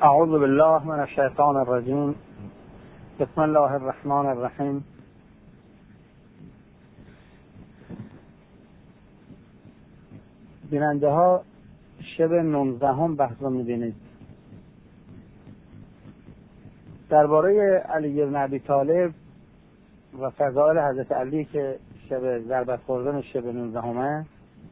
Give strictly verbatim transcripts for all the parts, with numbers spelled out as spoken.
اعوذ بالله من الشیطان الرجیم. بسم الله الرحمن الرحیم. بیننده ها شب نوزدهم بحث رو می‌بینید. درباره علی بن ابی طالب و فضائل حضرت علی که شب ضربت خوردن شب نوزدهمه،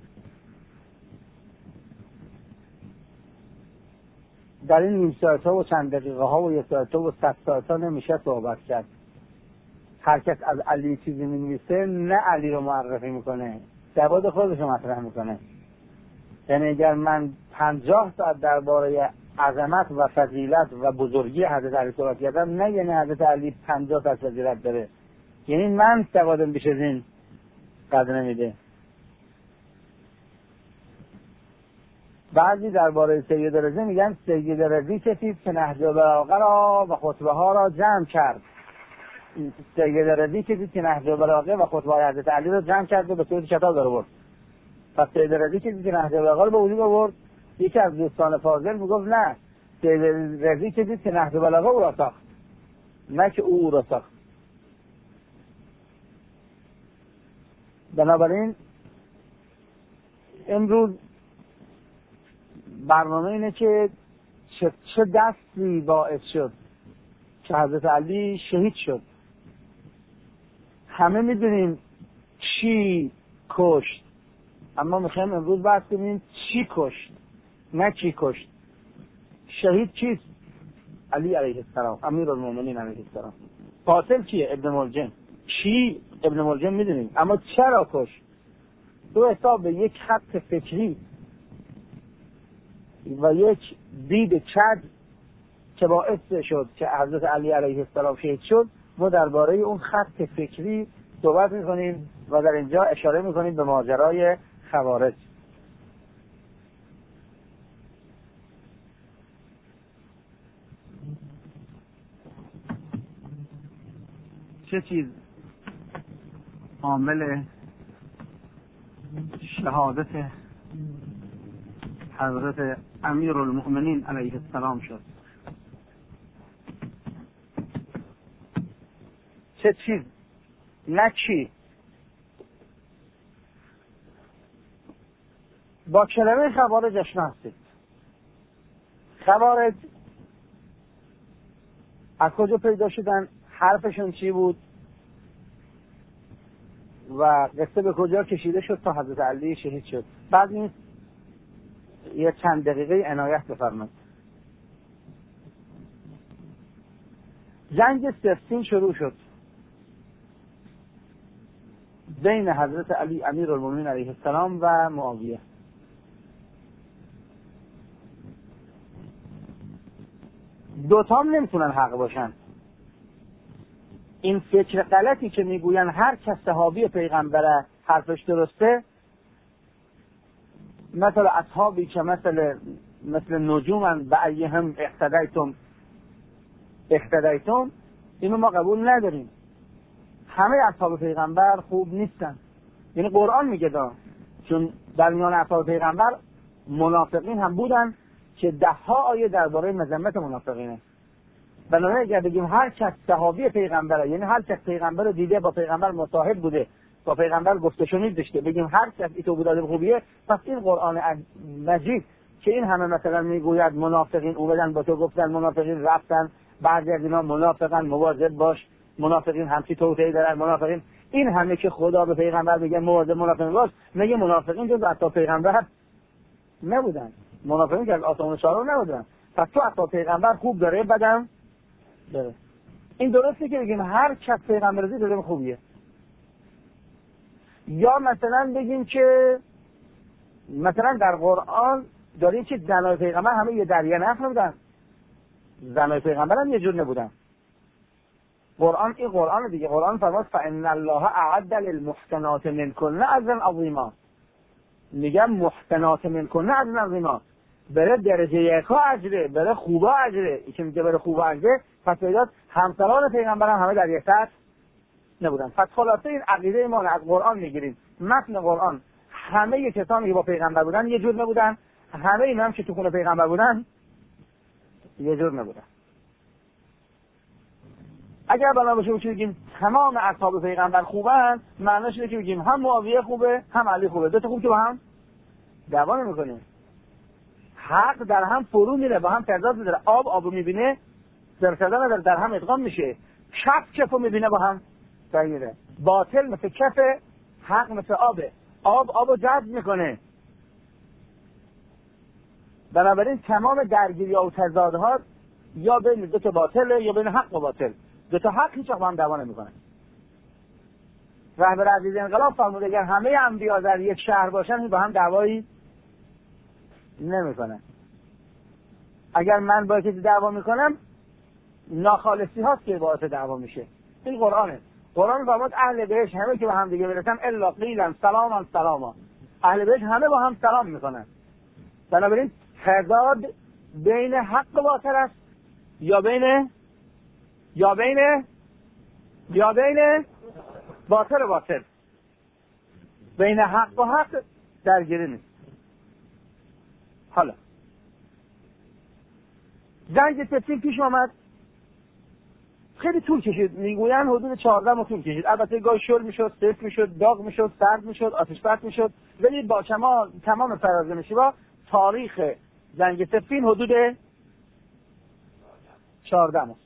در این نیم ساعت ها و چند دقیقه ها و یک ساعت ها و صد ساعت ها نمیشه صحبت کرد. هر کس از علی چیزی می‌نویسه نه علی رو معرفی میکنه، سواد خودش رو مطرح میکنه. یعنی اگر من پنجاه ساعت درباره عظمت و فضیلت و بزرگی حضرت علی صحبت کردم، نه یعنی حضرت علی پنجاه ساعت فضیلت داره، یعنی من سوادم بیش از این قدر نمیده. بعضی درباره سید رضی میگن سید رضی کسی که نهج البلاغه را و خطبه ها را جمع کرد. سید رضی کسی که نهج البلاغه و خطبه های حضرت علی را جمع کرد و به صورت کتاب داره برد. پس سید رضی کسی که نهج البلاغه رو به وجود آورد. یکی از دوستان فاضل میگفت نه، سید رضی کسی که نهج البلاغه او را ساخت، نه که او او را ساخت. بنابراین امروز برنامه اینه که چه, چه دستی باعث شد که حضرت علی شهید شد. همه میدونیم چی کشت، اما میخوایم امروز بحث کنیم چی کشت، نه چی کشت. شهید چیست؟ علی علیه السلام، امیرالمومنین علیه السلام. قاتل کیه؟ ابن ملجم. چی؟ ابن ملجم میدونیم، اما چرا کشت؟ دو حساب به یک خط فکری و یک دید چد که باعث شد که حضرت علی علیه السلام شهید شد، ما درباره اون خط فکری صحبت میکنیم و در اینجا اشاره میکنیم به ماجرای خوارج. چه چیز عامل شهادت حضرت امیرالمؤمنین علیه السلام شد؟ چه چیز؟ نه چی. با کلمه خوارج آشنا هستید. خوارج از کجا پیدا شدن؟ حرفشون چی بود؟ و قصه به کجا کشیده شد تا حضرت علی شهید شد؟ بعد نیست یه چند دقیقه عنایت بفرمایید. جنگ صفین شروع شد بین حضرت علی امیرالمومنین علیه السلام و معاویه. دوتا هم نمیتونن حق باشن. این فکر غلطی که میگوین هر کس صحابی پیغمبر حرفش درسته، مثل اصحابی که مثل مثل نجومن به ایهم اقتدیتم اقتدیتم، اینو ما قبول نداریم. همه اصحاب پیغمبر خوب نیستن. یعنی قرآن میگه دا، چون در میان اصحاب پیغمبر منافقین هم بودن که ده ها آیه درباره مذمت منافقینه. بنابراین اگر بگیم هر کس صحابی پیغمبره، یعنی هر کس پیغمبر رو دیده، با پیغمبر مصاحب بوده، با پیغمبر گفته شنید داشته، بگیم هر کس ایتو بوده خوبیه، پس این قرآن مجید که این همه مثلا میگوید منافقین اومدن با تو گفتن، منافقین رفتن، بعضی از اینا منافقن مواظب باش، منافقین همچی توطئه دارن، منافقین، این همه که خدا به پیغمبر میگه مواظب منافقین باش، میگه منافقین جز اصحاب پیغمبر نبودن، منافقین که از آسمان چهارم نبودن. پس تو اصحاب پیغمبر خوب داره، بدم داره. این درسته که بگیم هر کس پیغمبر دید داره خوبیه، یا مثلا بگیم که مثلا در قرآن داریم که زنای پیغمبر همه یه دریه نخ نبودن، زنای پیغمبر هم یه جور نبودن. قرآن این قرآن دیگه، قرآن فرمود فإن الله اعد للمحسنات منکن اجرا عظیما. میگم محسنات منکن اجرا عظیما، بره درجه یکا اجره، بره خوبا اجره. این که میگه بره خوبا اجره، پس پیداست همسران پیغمبر هم همه در یک سطح نبودن. پس خلاصه این عقیده ما از قرآن میگیریم، متن قرآن همه کسانی که با پیغمبر بودن یه جور نبودن، همه اینا هم که تو خونه پیغمبر بودن یه جور نبودن. اگر بنا باشه که بگیم تمام اصحاب پیغمبر خوبن، معنیش اینه که بگیم هم معاویه خوبه هم علی خوبه، دو تا خوب که با هم دعوا نمی‌کنه. حق در هم فرو میره، با هم تضاد داره. آب آبو میبینه درصدا نداره، در هم ادغام میشه. کف کفو میبینه با هم درگیره. باطل مثل کف، حق مثل آبه. آب آبو جذب میکنه. بنابراین تمام درگیری و تضادها یا بین دو تا باطله یا بین حق و باطل. دو تا حق هیچ وقت با هم دعوا نمیکنن. رهبر عزیز انقلاب فرموده اگر همه انبیا در یک شهر باشن با هم دعوایی نمیکنن. اگر من با کسی دعوا میکنم ناخالصی هاست که باعث دعوا میشه. این قرآنه. قرآن فرمود اهل بهشت همه که با هم دیگه برسن الا قیلا سلاما سلاما. اهل بهشت همه با هم سلام میکنن. بنابراین تضاد بین حق و باطل است یا بین یا بین یا بین باطل و باطل. بین حق و حق درگیری نیست. حالا جنگ سفین پیش آمد، خیلی طول کشید. میگوین حدود چهارده ماه طول کشید. البته گاهی شل میشد، سفت میشد، داغ میشد، سرد میشد، آتش پرت میشد، ولی با شما تمام فراز نشیبا تاریخ جنگ سفین حدود چهارده ماه.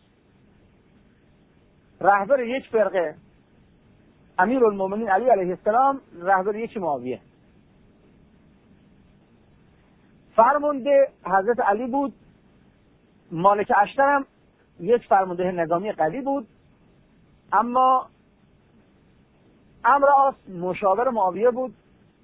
رهبر یک فرقه امیرالمومنین علی علیه السلام، رهبر یک معاویه. فرمانده حضرت علی بود. مالک اشتر هم یک فرمانده نظامی قوی بود، اما عمرو عاص مشاور معاویه بود.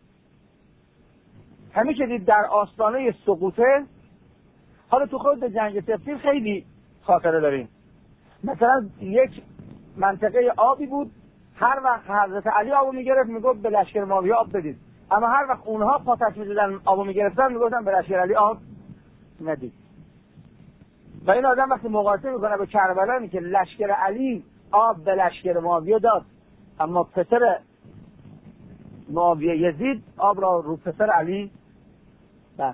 همین که دید در آستانه سقوطه. حالا تو خود جنگ سفین خیلی خاطره داریم. مثلا یک منطقه آبی بود، هر وقت حضرت علی آبو میگرفت میگفت به لشکر معاویه آب بدید، اما هر وقت اونها پاتش می‌زدن آبو میگرفتن میگفتن به لشکر علی آب ندید. و این آدم وقتی مقایسه میکنه به کربلا میگه که لشکر علی آب به لشکر معاویه داد، اما پسر معاویه یزید آب را رو پسر علی بس.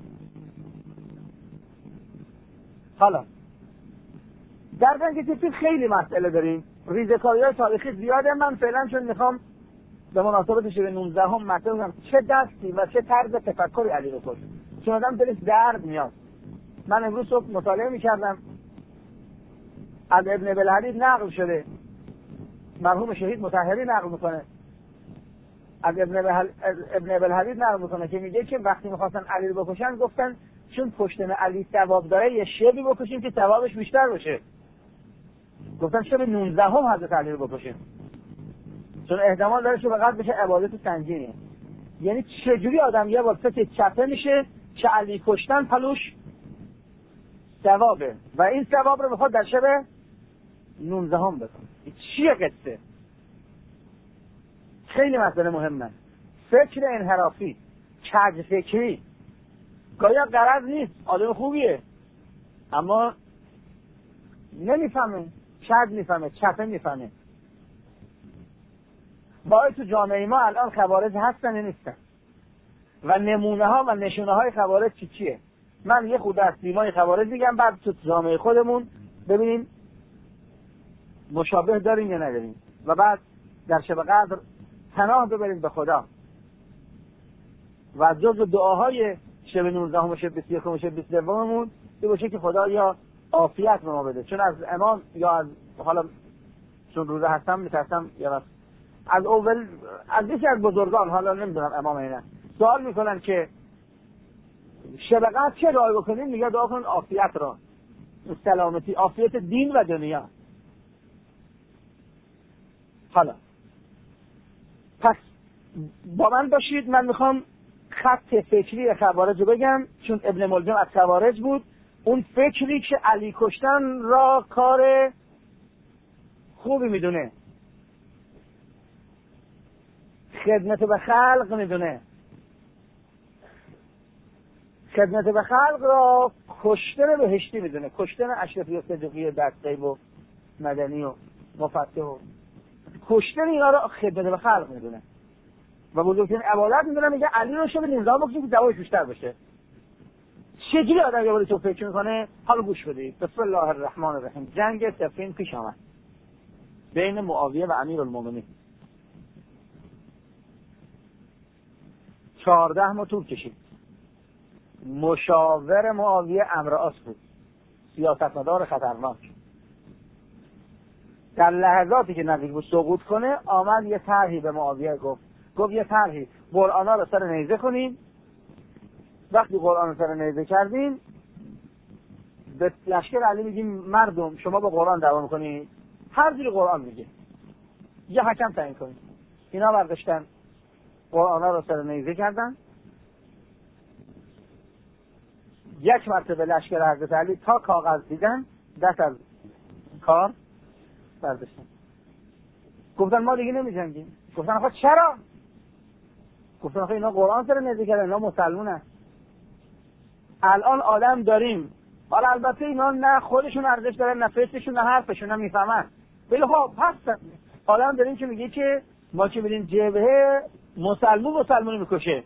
حالا در جنگ سفین خیلی مسئله داریم، ریزه‌کاری‌های تاریخی زیاده. من فعلا چون میخوام به مناسبت شب نوزده هم مطلب کنم چه دستی و چه طرز تفکری علی رو کشت، چون آدم دلش درد میاد. من امروز صبح مطالعه میکردم، از ابن بلحدید نقل شده، مرحوم شهید مطهری نقل میکنه، از ابن بل... ابن بلحدید نقل میکنه که میگه که وقتی میخواستن علی رو بکشن گفتن چون کشتن علی ثواب داره یه شبی بکشیم که ثوابش بیشتر باشه. گفتن شب نوزده هم حضرت علی رو بکشیم چون احتمال داره که فقط بشه عبادت سنگینی. یعنی چجوری آدم یه بار فکر چپه میشه که علی کشتن پلوش ثوابه و این ثواب رو بخواد در شب نوزده هم بکن. چیه قصه؟ خیلی مسئله مهمه. فکر انحرافی، کج فکری، گاهی غرض نیست، آدم خوبیه اما نمیفهمه، کج میفهمه، چپه میفهمه. باید تو جامعه ما الان خوارج هستن یا نیستن و نمونه ها و نشونه های خوارج چی چیه. من یه خود از سیمای خوارج میگم، بعد تو جامعه خودمون ببینیم مشابه داریم یا نداریم و بعد در شب قدر پناه ببریم به خدا و جزو دعاهای شب نوزده و شب بیست و یک و شب بیست و دو مون این باشه که خدا یا عافیت به ما بده. چون از امام یا از حالا چون روزه هستم میترسم یا بس از اول از یکی از بزرگان، حالا نمیدونم امام اینه، سوال میکنن که شب قدر چه دعا بکنیم؟ میگه دعا کن عافیت را، سلامتی، عافیت دین و دنیا. حالا پس با من باشید، من میخوام خط فکری خوارج رو بگم چون ابن ملجم از خوارج بود. اون فکری که علی کشتن را کار خوبی میدونه، خدمت به خلق میدونه، خدمت به خلق را کشتن بهشتی میدونه، کشتن اشرفی و صدیقی و دستقیب و مدنی و مفتح و کشتن اینا را خدمت به خلق میدونه و بزرگترین عبادت میدونه. میگه علی رو شب نوزده بکشیم که دوایش بیشتر باشه. چجوری آدم یه باری تو فکر میکنه؟ حالا گوش بدید. بسم الله الرحمن الرحیم. جنگ صفین پیش آمد بین معاویه و امیرالمومنین. چهارده ماه طول کشید. مشاور معاویه عمرو عاص بود، سیاستمدار خطرناک. در لحظاتی که نزدیک بود سقوط کنه، آمد یه طرحی به معاویه گفت. گفت یه طرحی، قرآنا رو سر نیزه کنیم. وقتی قرآن رو سر نیزه کردیم، به لشکر علی میگیم مردم شما با قرآن دعوا میکنید، هر جوری قرآن میگه یه حکم تعیین کنید. اینا برداشتن قرآنا رو سر نیزه کردن. یک مرتبه لشکر حضرت علی تا کاغذ دیدن دست از کار برداشتن. گفتن ما دیگه نمی‌جنگیم. گفتن آخه چرا؟ گفتن آخه اینا قرآن سر نیزه کردن، اینا مسلمونن. الان آدم داریم، حالا البته اینا نه خودشون ارزش دارن، نه فکرشون، نه حرفشون، نه میفهمن، ولی خب هستن. آدم داریم که میگه که ما که میریم جبهه مسلمون مسلمونی میکشه.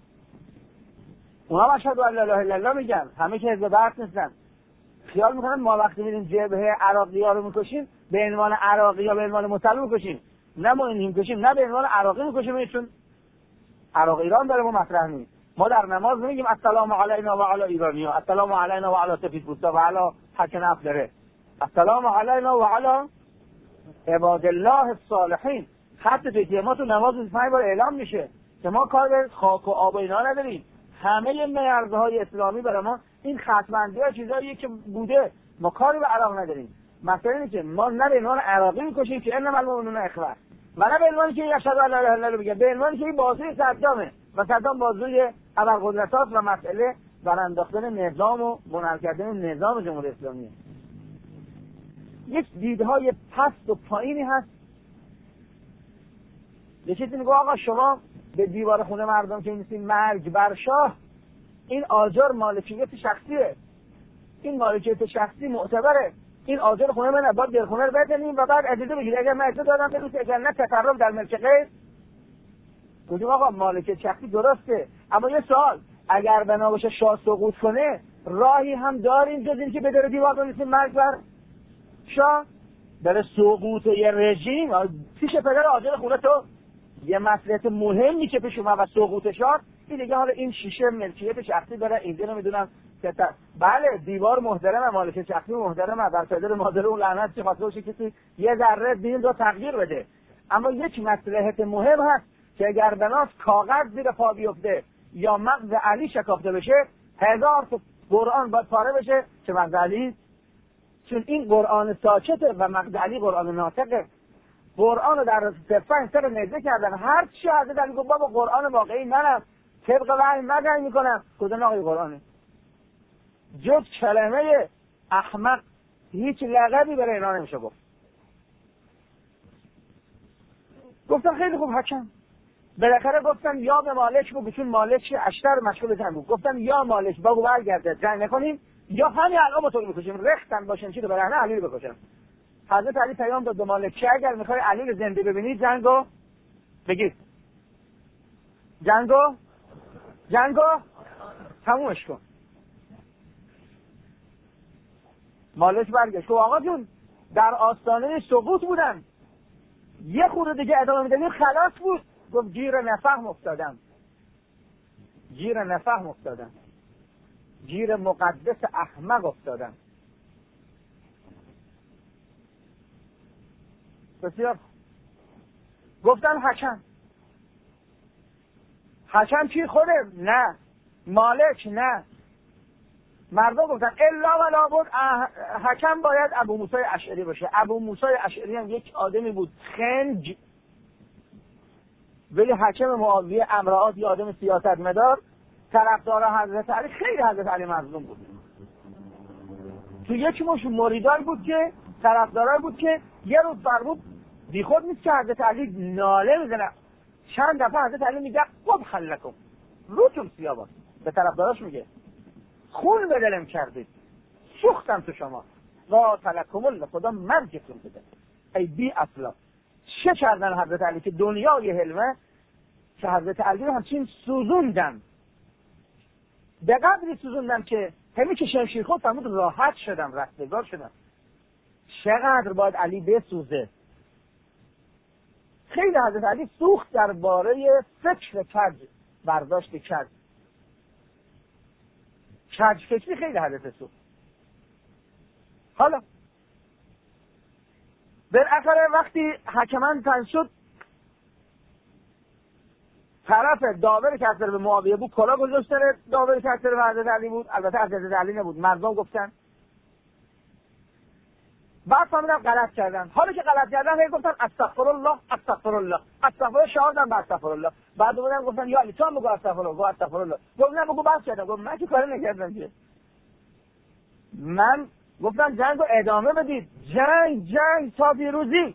اونا اشهد ان لا اله الا الله میگن، همه که حزب بعث نیستن. خیال میکنن ما وقتی میریم جبهه عراقی‌ها رو میکشیم به عنوان عراقی یا به عنوان مسلمان میکشیم. نه ما این میکشیم، نه به عنوان عراقی میکشیم، چون عراق ایران داره ما مطرح نیست. ما در نماز نمیگیم السلام علینا و علی ایرانیا، السلام علینا و علی سفیدپوستا و علی حکم افدره، السلام علینا و علی عباد الله الصالحین. خط فکری ما تو نماز پنج بار اعلام میشه که ما کار به خاک و آب و اینا نداریم. همه مرزهای اسلامی برای ما این خطبندی ها چیزاییه که بوده، ما کاری به عراق نداریم. مثلا اینه که ما نه به عنوان عراقی میکشیم که انما المؤمنون اخوه، و نه به عنوان که اشهد ان لا اله الا الله بگه، به عنوان که این بازوی صدامه و صدام بازوی ابرقدرت‌هاست و مسئله برانداختن نظام و منحل کردن نظام جمهوری اسلامیه. یک دیدهای پست و پایینی هست. یه چیزی میگه آقا شما به دیوار خونه مردم که می‌نویسین مرگ بر شاه، این آجر مالکیت شخصیه، این مالکیت شخصی معتبره، این آجر خونه منه، باید دلخونه رو بزنیم و بعد اجازه بگیرید اگر من اجازه دادم بنویسید، اگر نه تطرف در ملک غیر. گفتیم آقا مالکیت شخصی درسته، اما یه سوال، اگر بنا باشه شاه سقوط کنه راهی هم داریم جز این که به در دیوار بنویسیم مرگ بر شاه؟ در سقوط یه رژیم پیش پدر آجر خونه تو یه مسئله مهمی که پیش اومد و سقوط شاه، این دیگه حالا این شیشه ملکیت شخصی داره، اینجا نمیدونم که تا... بله دیوار محترمه، مالکیت شخصی محترمه، بر پدر مادر اون لعنت چه خاطر باشه کسی یه ذره دین رو تغییر بده. اما یک مصلحت مهم هست که اگر بناس کاغذ زیر پا بیفته یا مغز علی شکافته بشه، هزار تا قرآن باید پاره بشه که مغز علی، چون این قرآن ساکته و مغز علی قرآن ناطقه. قرآن رو در صفحه سر نیزه کردن، هر چی حضرت علی گفت بابا قرآن واقعی منم، طبق وحی مدعی میکنم، کدوم آقای قرآنه؟ جز کلمه احمق هیچ لقبی برای اینا نمیشه گفت. گفتم خیلی خوب حکم. بالاخره گفتم یا به مالک بگو، چون مالک اشتر مشغول جنگ بود. گفتم یا مالک بگو برگرده جنگ نکنیم یا همین الان ما تو رو بکشیم، رختن باشیم چی رو برهنه علی رو بکشم. حضرت علی پیام داد به مالک که اگر میخوای علی رو زنده ببینی جنگو بگید، جنگو جنگو تمومش کن. مالک برگشت گفت آقا جون در آستانه سقوط بودن، یه خورده دیگه ادامه میدادیم خلاص بود. گفت گیر نفهم افتادم، گیر نفهم افتادم، گیر مقدس احمق افتادم. بسیار گفتن حکم. حکم چی خوده؟ نه. مالک نه. مردم گفتن الا ولا بود حکم باید ابو موسی اشعری باشه. ابو موسی اشعری هم یک آدمی بود خنج، ولی حکم معاویه عمرو عاص یه آدم سیاستمدار، طرفدار حضرت علی، خیلی حضرت علی مظلوم بود. تو یک مش مریدای بود که طرفدارای بود که یه روز فرمود بی خود نیست که حضرت علی ناله میزنه، چند دفعه حضرت علی میگه خب خلکم روتون سیاه، به طرفداراش میگه خون به دلم کردید، سوختم تو شما، وا تلکم الله، خدا مرگتون بده. ای بی اصلا چه کردن حضرت علی که دنیای حلمه که حضرت علی رو همچین سوزوندن. به قدری سوزوندم که همین که شمشیر خود فرمود راحت شدم، رستگار شدم. چقدر باید علی بسوزه. خیلی حضرت علی سوخت درباره فکر کج برداشت کج کج فکری خیلی حضرت سوخت. حالا بالاخره وقتی حکمان تن شد، طرف داور کسر به معاویه بود، کلا گذاشت سر داور کسر به حضرت علی بود. البته حضرت علی نبود، مردم گفتن. بعد فهمیدم غلط کردن. حالا که غلط کردن هی گفتن استغفر الله استغفر الله استغفر شهادم به استغفر الله. بعد اومدن گفتن یا علی تو هم بگو استغفر الله، گو استغفر الله. گفتم بگو بس کردم. گفت من که کاری نکردم که. من گفتم جنگو ادامه بدید، جنگ جنگ تا پیروزی.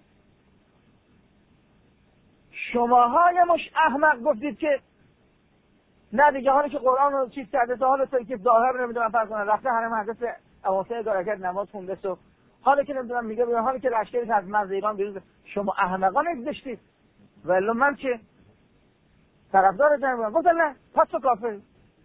شماهای مش احمق گفتید که نه دیگه، حالا که قرآن رو چیز کرده تا حالا تا که ظاهر نمیدونم فرض کنن رفته حرم حضرت اواسط اداره کرد، نماز خونده سو، حالا که نمیدونم میگه بیان، حالا که لشکرش از مرز ایران بیرون، شما احمقان اگذاشتید. ولی من که طرفدار جنگ بودم. گفتن نه پس تو کافر.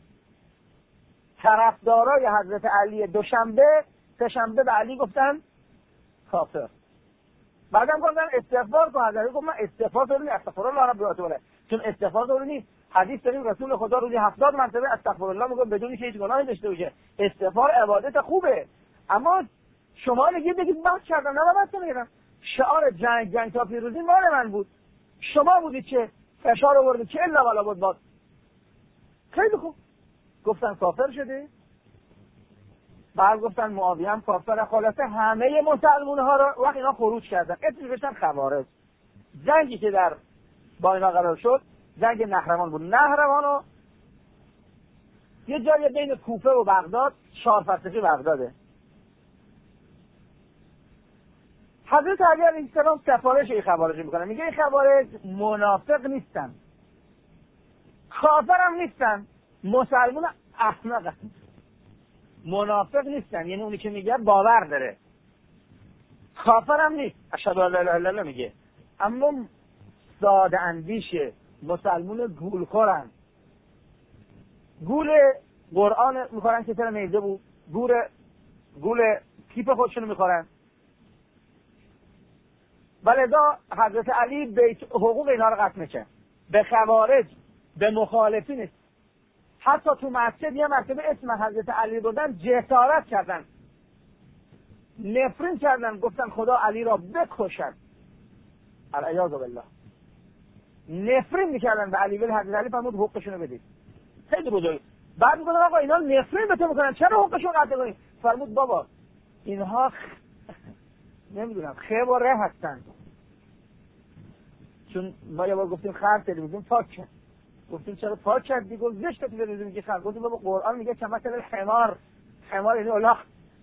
طرفدارای حضرت علی دوشنبه سه‌شنبه به علی گفتن کافر. بعدم گفتن استغفار کن. حضرت گفت من استغفار دارم، استغفر الله رب العالمین، چون استغفار دارم نیست. حدیث داریم رسول خدا روزی هفتاد مرتبه استغفر الله میگه بدون که هیچ گناهی داشته باشه. استغفار عبادت خوبه، اما شما نگید بگید بحث کردم، نه من بحث نمی‌کردم. شعار جنگ جنگ تا پیروزی مال من بود، شما بودید که فشار آوردید که الا ولا بود. باد خیلی خوب. گفتن کافر شده. بعد گفتن معاویه هم کافر. خلاصه همه مسلمان ها رو وقت اینا خروج کردن، اسمش بشن خوارج. جنگی که در با اینا قرار شد جنگ نهروان بود. نهروان رو یه جایی بین کوفه و بغداد، چهار فرسخی بغداده. حضرت علی علیه السلام سفارش این خوارج میکنه، میگه این خوارج منافق نیستن، کافر هم نیستن، مسلمان احمق، منافق نیستن، یعنی اونی که میگه باور داره، کافر هم نیست، اشهد ان لا اله الا الله میگه، اما ساده اندیشه، مسلمان گولخورن، گول قرآن میخورن که تر میزه بود، گول گول کیف خودشونو میخورن. ولذا حضرت علی بیت حقوق اینا رو قطع میکنه. به خوارج، به مخالفین، حتی تو مسجد یه مرتبه اسم حضرت علی بردن، جسارت کردن، نفرین کردن، گفتن خدا علی را بکشد، العیاذ بالله، نفرین میکردن به علی. ولی حضرت علی فرمود حقوقشونو بدید. خیلی بزرگ. بعد میگن آقا اینا نفرین به تو میکنن، چرا حقوقشون قطع کنی؟ فرمود بابا اینها خ... نمیدونم خیب و ره هستن. چون ما یه بار گفتیم خر تلویزیون پاک کرد، گفتیم چرا پاک کردی؟ گفت زشت تلویزیون میگه خر. گفتیم بابا قرآن میگه کمثل الحمار، حمار یعنی الاغ.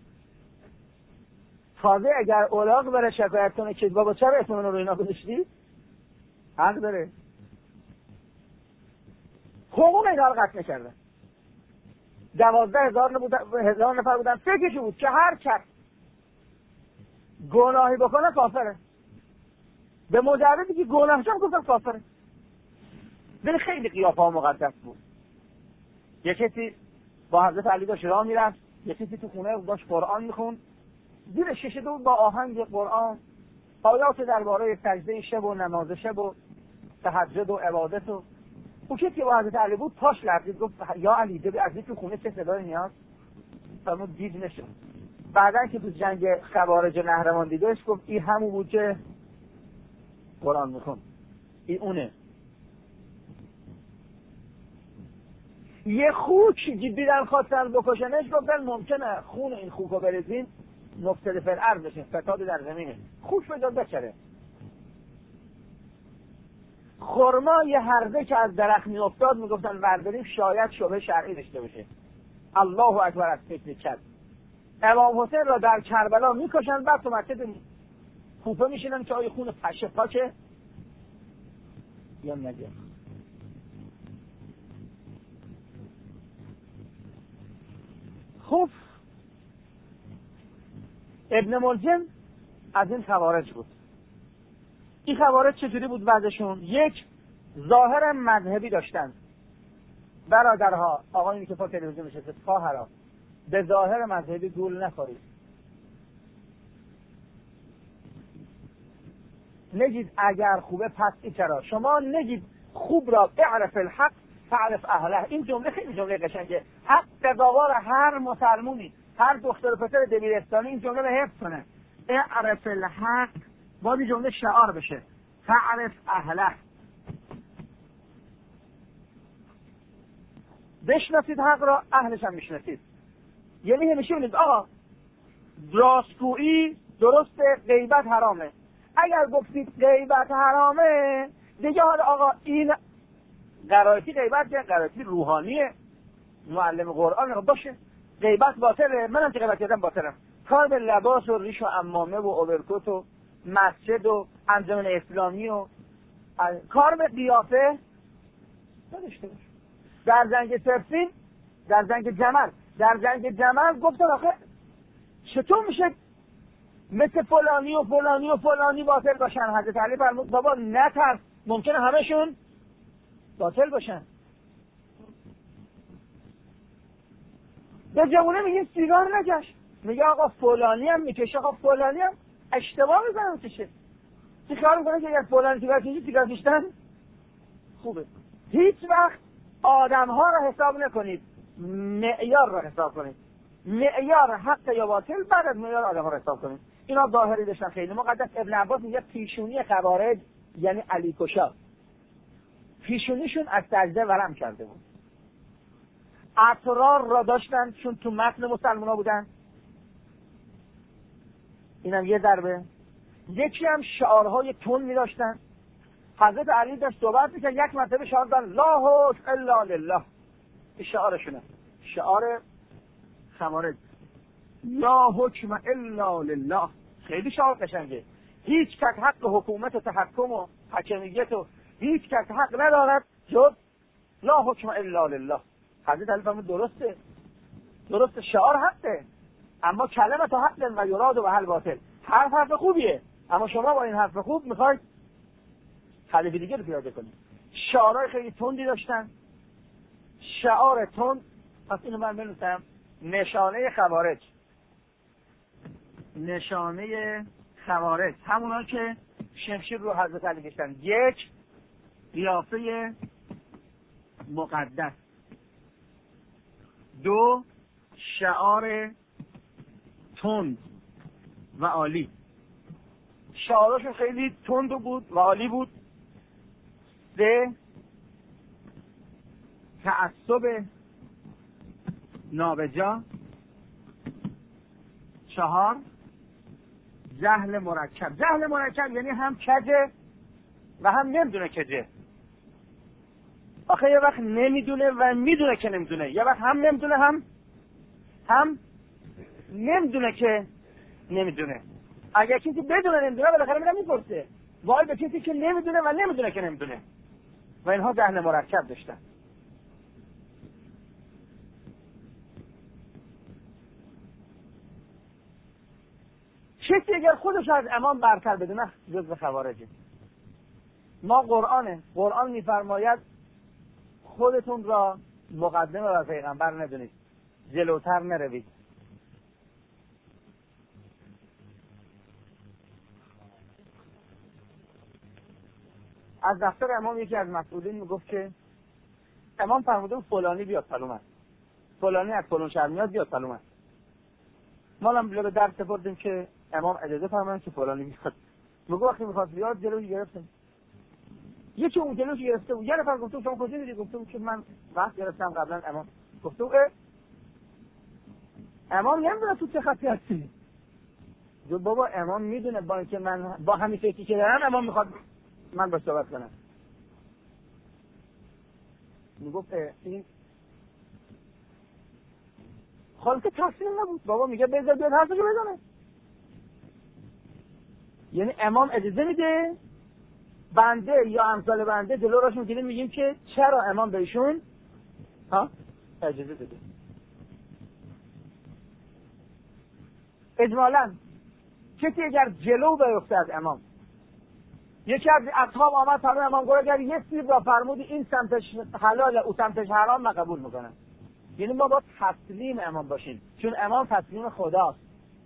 تازه اگر الاغ بره شکایت کنه که بابا چرا اسم منو رو اینا گذاشتی، حق داره. حقوق اینا رو قطع نکردن. دوازده هزار نبودن، هزار نفر بودن، فکرشو بود که هر کس گناهی بکنه کافره. به مجردی که گناهش هم گفتن کافره. ولی خیلی قیافه ها مقدس بود. یه کسی با حضرت علی داشت راه میرفت، یه کسی تو خونه داشت قرآن میخوند، زیر شیشه بود با آهنگ قرآن آیات درباره سجده شب و نماز شب و تهجد و عبادت و اون کسی که با حضرت علی بود پاش لرزید، گفت یا علی ببین از این تو خونه چه صدایی میاد؟ فرمود دید نشد. بعدن که تو جنگ خوارج نهروان دیدهش گفت این همون بود که قرآن میخوند، این اونه. یه خوک دیدن خواستن بکشنش، گفتن ممکنه خون این خوک رو بریزین مفسد فی الارض بشین، فساد در زمینه، خوک بذار بچره. خرما یه هرزه که از درخت می افتاد میگفتن برداریم شاید شبه شرعی داشته باشه. الله اکبر از فکر کرد. امام حسین را در کربلا میکشن، بعد تو مسجد کوفه میشینن که آیا خون پشه پاکه یا نجس. خوف ابن ملجم از این خوارج بود. این خوارج چجوری بود وضعشون؟ یک، ظاهر مذهبی داشتن، برادرها، آقایونی که پا تلویزیون نشسته، خواهرها، به ظاهر مذهبی گول نخورید. نگید اگر خوبه پس این چرا. شما نگید خوب را اعرف الحق تعرف اهله. این جمله خیلی جمله قشنگه. حق سزاوار هر مسلمونی، هر دختر و پسر دبیرستانی این جمله رو حفظ کنه. اعرف الحق باید این جمله شعار بشه. تعرف اهله. بشناسید حق را، اهلش هم میشناسید. یعنی همیشه بینید آقا راستگویی درسته، غیبت حرامه. اگر گفتید غیبت حرامه دیگه حالا آقا این قرائتی غیبت که قرائتی روحانیه، معلم قرآن باشه، غیبت باطله، منم که غیبت کردم باطلم. کار به لباس و ریش و عمامه و اوورکوت و مسجد و انجمن اسلامی و کار به قیافه نداشته باشه. در جنگ صفین، در جنگ جمل، در جنگ جمل گفتن آخه چطور میشه مثل فلانی و فلانی و فلانی باطل باشن؟ حضرت علی فرمود بابا نترس، ممکنه همشون باطل باشن. به جوونه میگه سیگار نکش، میگه آقا فلانی هم میکشه، آقا فلانی هم اشتباه میزنم کشه. چی کار میکنه که اگر فلانی سیگار کشی سیگار کشتن خوبه؟ هیچ وقت آدم ها را حساب نکنید، معیار را حساب کنید. معیار حق یا باطل بعد از معیار آدم ها را حساب کنید. اینا ظاهری داشتن خیلی مقدس. ابن عباس میگه پیشونی خوارج یعنی علی کشا، پیشونیشون از سجده ورم کرده بود. اطرار را داشتن چون تو متن مسلمان ها بودن، اینم یه ضربه. یکی هم شعارهای تون می داشتن. حضرت علی داشت صحبت میکرد، یک مرتبه شعار دادن لا حکم الا لله. این شعارشونه، شعار خوارج، لا حکم الا لله. خیلی شعار قشنگه. هیچ کس حق حکومت و تحکم و حکمیت و هیچ کس حق ندارد جز لا حکم الا لله. حضرت علی فرمود درسته، درسته، شعار حقه، اما کلمه تا حق و یراد و حل باطل. حرف حرف خوبیه، اما شما با این حرف خوب میخواید هدف دیگه رو پیاده کنید. شعارهای خیلی تندی داشتن. شعار تند، پس اینو من بنویسم، نشانه خوارج. نشانه خوارج همونا که شمشیر رو حضرت علی کشتن. یک، قیافه مقدس. دو، شعار تند و عالی. شعارشون خیلی تند بود و عالی بود. سه، تعصب نابجا. چهار، جهل مرکب. جهل مرکب یعنی هم کجه و هم نمیدونه کجه. آخه یه وقت نمیدونه و میدونه که نمیدونه، یه وقت هم نمیدونه هم هم نمیدونه که نمیدونه. اگر کسی بدونه نمیدونه بالاخره میره میپرسه، وای به کسی که نمیدونه و نمیدونه که نمیدونه. و اینها جهل مرکب داشتن. کسی اگر خودش از امام برتر بدونه جزو خوارجه. ما قرآنه، قرآن میفرماید خودتون را مقدمه بر پیغمبر ندونید، جلوتر نروید. از دفتر امام یکی از مسئولین میگفت که امام فرموده فلانی بیاد سلام، فلانی از فلان شهر میاد بیاد سلام. ما هم به درس سپردیم که امام اجازه فرمودن که فلانی بیاد. میگه وقتی میخواد بیاد جلوی گرفتیم. یکی اون جلوش گرفته بود. یه نفر گفت شما کجا میری؟ گفتم که من وقت گرفتم قبلا امام. گفتم اه امام نمیدونه تو چه خطی هستی. جو بابا امام میدونه با اینکه من با همین فکری که دارم امام میخواد من باش صحبت کنم. میگفت این خالص تصمیم نبود. بابا میگه بذار بیاد حرفشو بزنه. یعنی امام اجازه میده، بنده یا امثال بنده جلو راش میگیریم میگیم که چرا امام بهشون ها اجازه داده. اجمالاً کسی اگر جلو بیفته از امام یکی از اصحاب آمد فرمود امام گفت اگر یه سیب را فرمودی این سمتش حلاله او سمتش حرام، من قبول میکنم. یعنی ما باید تسلیم امام باشیم، چون امام تسلیم خداست.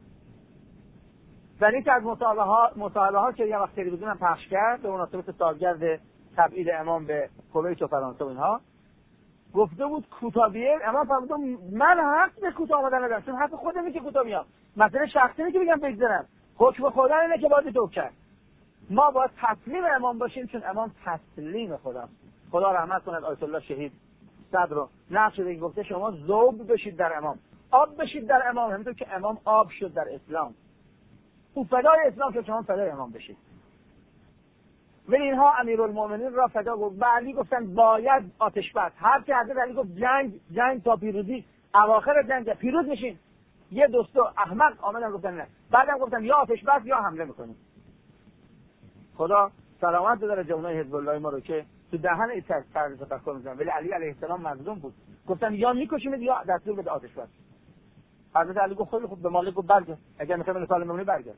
در یکی از مصاحبه ها مصاحبه ها که یه وقت تلویزیون هم پخش کرد به مناسبت سالگرد تبعید امام به کویت و فرانسه و اینها، گفته بود کوتابیه. امام فرمود من حق به کوتاه آمدن ندارم، چون حق خودمه که کوتاه میام، مثلا شخصی نیست که بگم بگذرم، حکم خدا اینه که باید توب کرد. ما باید تسلیم امام باشیم، چون امام تسلیم خداست. خدا رحمت کند آیت الله شهید صدر رو نقش شده گفته شما ذوب بشید در امام، آب بشید در امام، همونطور که امام آب شد در اسلام. او فدای اسلام که شما فدای امام بشید. ولی اینها امیرالمومنین را فدا گفت. علی گفتن باید آتش بس. هر که حضرت علی گفت جنگ جنگ تا پیروزی، اواخر جنگ پیروز میشین. یه دوستو احمق آمدن گفتن نه. بعدم گفتن یا آتش بس یا حمله میکنیم. خدا سلامت بده جوانای حزب الله ما رو که تو دهن این طرز تفکر میزنن. ولی علی علیه السلام مظلوم بود. گفتن یا میکشیم یا دستور بده آتش بس. حضرت علی گفت خیلی خوب، به مالک گفت برگرد، اگر میخوای مثال میمونی برگرد.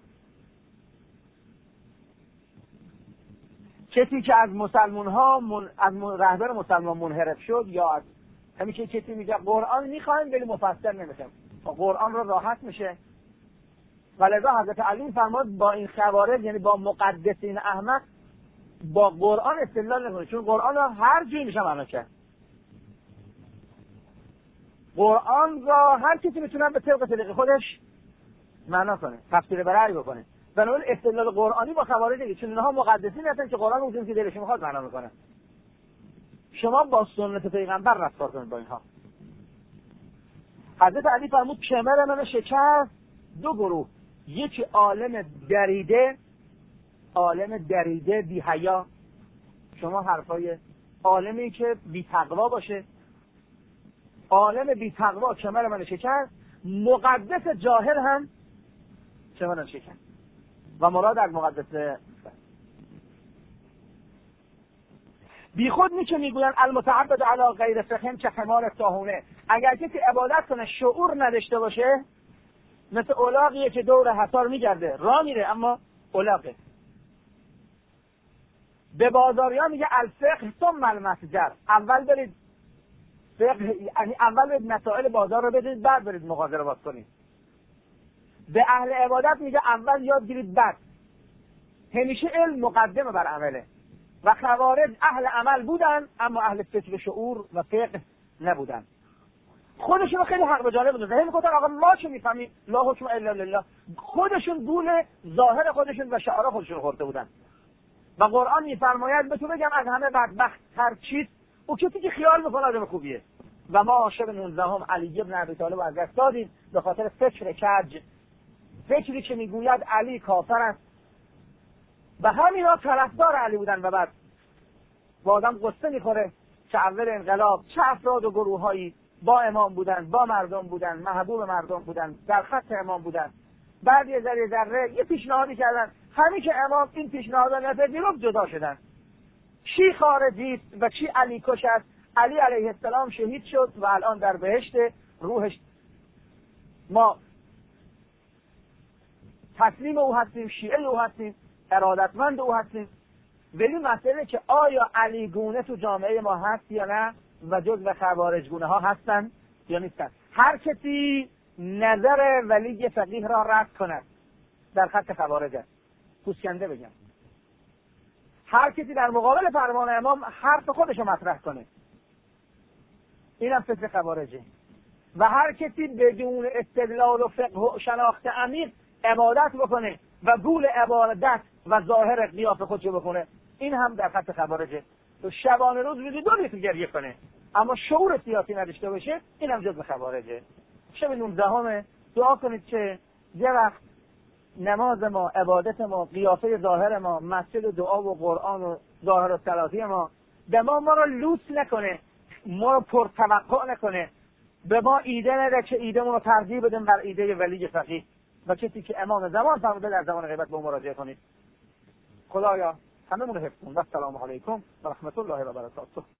کسی که از مسلمان ها من... از رهبر مسلمان منحرف شد، یا از همیشه کسی میگه قرآن میخوایم ولی مفسر نمیشه، قرآن رو راحت میشه. ولذا حضرت علی فرمود با این خوارج، یعنی با مقدسین احمق، با قرآن استدلال نکنید، چون قرآن رو هر جوری میشه معنا کرد. قرآن را هر کسی میتونه به طبق طریق خودش معنا کنه، تفسیر برای بکنه. بنابراین استدلال قرآنی با خوارج دیگه، چون اینها مقدسین هستن که قرآن اون که دلش میخواد معنا میکنه. شما با سنت پیغمبر رفتار کنید با اینها. حضرت علی فرمود کمر من شکست دو گروه، یکی عالم دریده، عالم دریده بی حیا، شما حرفای عالمی که بی تقوا باشه، عالم بی تقوا کمر من شکست، مقدس جاهل هم کمر من شکست. و مراد از مقدس بی خود میشه میگوین المتعبد علی غیر فقه که حمار طاحونه. اگر کسی عبادت کنه شعور نداشته باشه، مثل الاغیه که دور حصار میگرده، راه میره اما الاغه. به بازاریان میگه الفقه ثم المتجر، اول برید فقه، یعنی اول برید مسائل بازار رو بدید، بعد برید مغازه باز کنید. به اهل عبادت میگه اول یاد گیرید بعد. همیشه علم مقدمه بر عمله. و خوارج اهل عمل بودن اما اهل فکر شعور و فقه نبودن. خودشون خیلی حق به جانب بودن. همین گفتن آقا ما چه میفهمیم، لا حکم الا لله. خودشون گول ظاهر خودشون و شعار خودشون خورده بودن. و قرآن میفرماید به تو بگم از همه بدبخت تر چیست او کسی که خیال میکنه آدم خوبیه. و ما عاشق نوزدهم علی ابن ابی طالب از دست دادیم به خاطر فکر کج، فکری که میگوید علی کافر است. و همینا طرفدار علی بودن و بعد با آدم قصه میخوره که اول انقلاب چه افراد و گروههایی با امام بودن، با مردم بودن، محبوب مردم بودن، در خط امام بودن. بعد یه ذره ذره یه پیشنهادی کردن، همین که امام این پیشنهاد نپذیرفت جدا شدن. چی خارجی است و چی علی کش است. علی علیه السلام شهید شد و الان در بهشت، روحش ما تسلیم او هستیم، شیعه او هستیم، ارادتمند او هستیم. ولی مسئله که آیا علی گونه تو جامعه ما هست یا نه و جزو خوارج گونه ها هستن یا نیستن. هر کسی نظر ولی فقیه را رد کند در خط خوارج است. پوسکنده بگم، هر کسی در مقابل فرمان امام حرف خودش رو مطرح کنه، اینم فکر خوارجه. و هر کسی بدون استدلال و فقه و شناخت عمیق عبادت بکنه و گول عبادت و ظاهر قیاف خودشو بکنه، این هم در خط خوارجه. تو شبانه روز روزی دو لیتر گریه کنه اما شعور سیاسی نداشته باشه، این هم جزو خوارجه. شب نوزدهم دعا کنید که یه وقت نماز ما، عبادت ما، قیافه ظاهر ما، مسجد و دعا و قرآن و ظاهر و صلاتی ما به ما ما رو لوس نکنه، ما رو پرتوقع نکنه، به ما ایده نده که ایده ما رو ترجیح بدیم بر ایده ولی فقیه و کسی که امام زمان فرموده در زمان غیبت به مراجعه کنید. خدایا همه مون رو حفظ کن. و السلام علیکم و رحمت الله و برکاته.